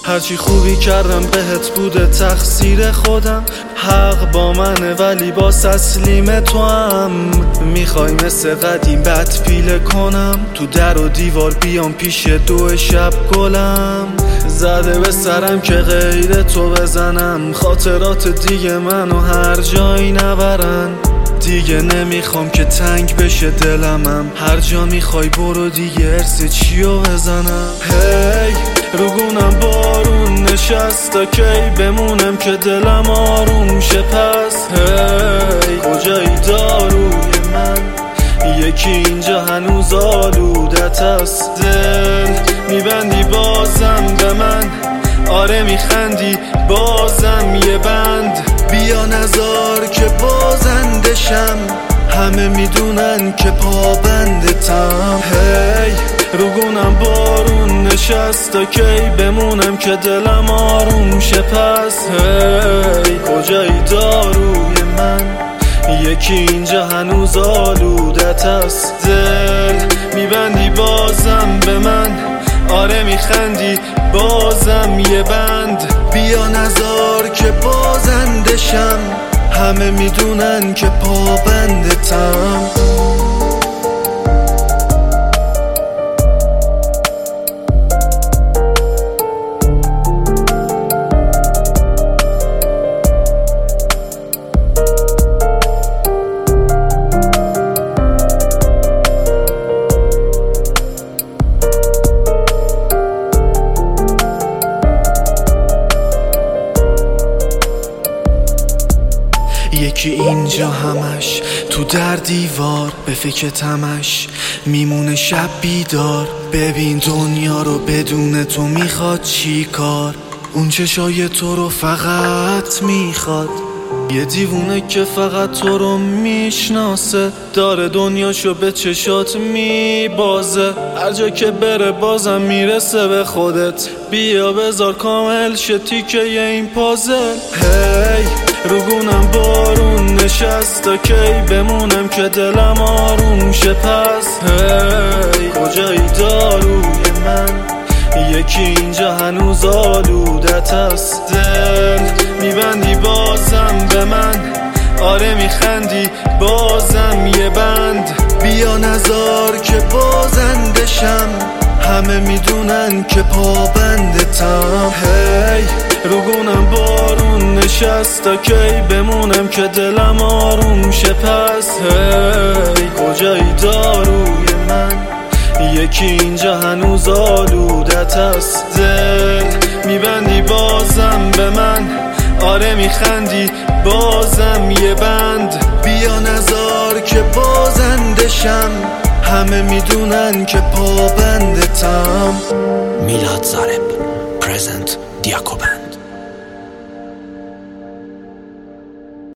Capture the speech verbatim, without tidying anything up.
هرچی خوبی کردم بهت بوده تقصیر خودم. حق با منه ولی با تسلیم تو هم. میخوای مثل قدیم بد پیله کنم، تو در و دیوار بیام پیش دو شب گلم. زده به سرم که غیر تو بزنم، خاطرات دیگه منو هر جایی نبرن. دیگه نمیخوام که تنگ بشه دلمم، هر جا میخوای برو دیگه ارس چیو بزنم. هی رو گونم بارون نشست تا کی بمونم که دلم آروم شه پس. هی کجایی داروی من، یکی اینجا هنوز آلودت است. دل میبندی بازم به من، آره میخندی بازم یه بند. بیا نزار که بازندشم، همه میدونن که پابندتم. هی رو گونم بارون نشست تا کی بمونم که دلم آروم شه پس. هی کجایی داروی من، یکی اینجا هنوز آلودت است. دل میبندی بازم به من، آره میخندی بازم یه بند. بیا نزار که بازندشم، همه میدونن که پابندتم. یکی اینجا همش تو در دیوار به فکر تمش میمونه شب بیدار. ببین دنیا رو بدون تو میخواد چی کار، اون چشای تو رو فقط میخواد. یه دیوونه که فقط تو رو میشناسه، داره دنیاشو به چشات میبازه. هر جا که بره بازم میرسه به خودت. بیا بذار کامل شه تیکه این پازل. هی رو گونم بارون نشست تا کی بمونم که دلم آروم شه پس. هی کجایی داروی من، یکی اینجا هنوز آلودت است. دل میبندی بازم به من، آره میخندی بازم یه بند. بیا نزار که بازندشم، همه میدونن که پابندتم. هی رو گونم بارون نشست تا کی بمونم که دلم آروم شه پس. هی کجایی داروی من، یکی اینجا هنوز آلودت است. دل میبندی بازم به من، آره میخندی بازم یه بند. بیا نزار که بازندشم، همه میدونن که پابندتم. میلاد زارب پرزنت دیاکوبند.